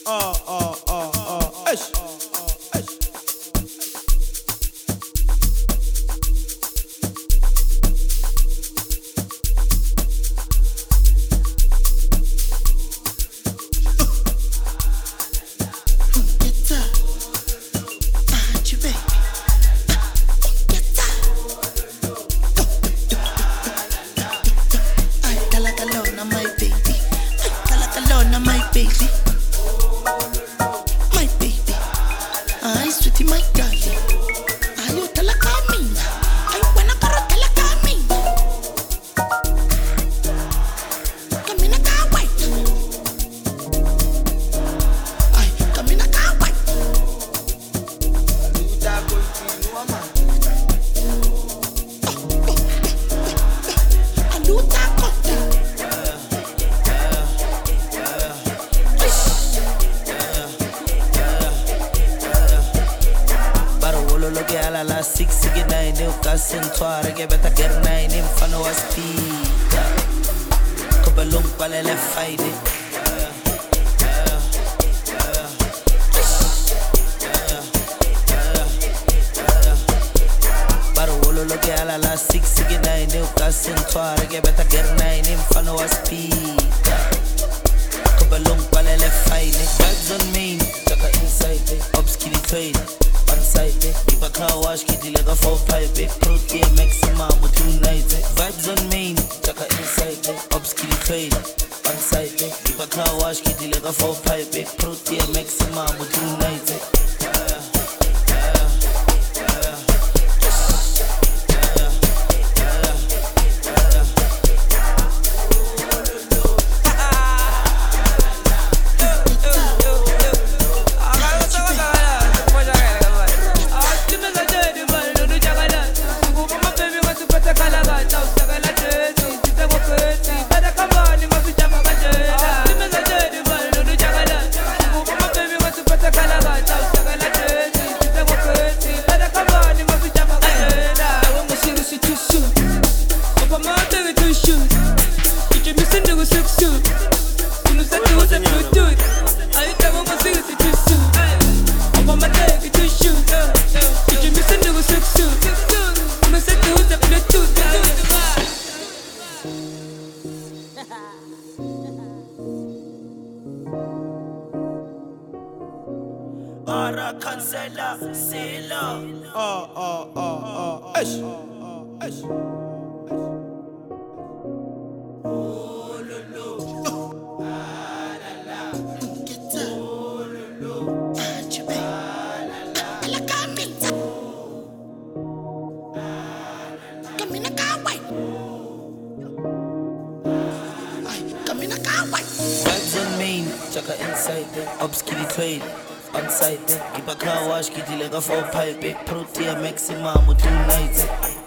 Eish. La 669 eu casentuare che beta gernai nim fano a spita copelum quale le faide Barolo lo che alla la 669 eu casentuare che beta gernai nim fano a spita copelum quale le faide vibes on me chaka inside obscure trade one side, keep a car wash, kitty like a 4-pipe, protein maximum with 2 nights. Vibes on main, chaka inside, obscure trade. One side, keep a car wash, kitty like a 4-pipe, protein maximum with 2 nights. Ora cancela, silo. Eish. Eish. Oh, lolo. Ah, la la. Oh, lolo. Ah, chibe. Ah, la la. La camita. Ah, la la. Camina kawai. Camina kawai. Vibes on main, chaka inside the obscure trade. On site, keep a car wash, kitty like a 4-pipe, protein maximum with 2 nights.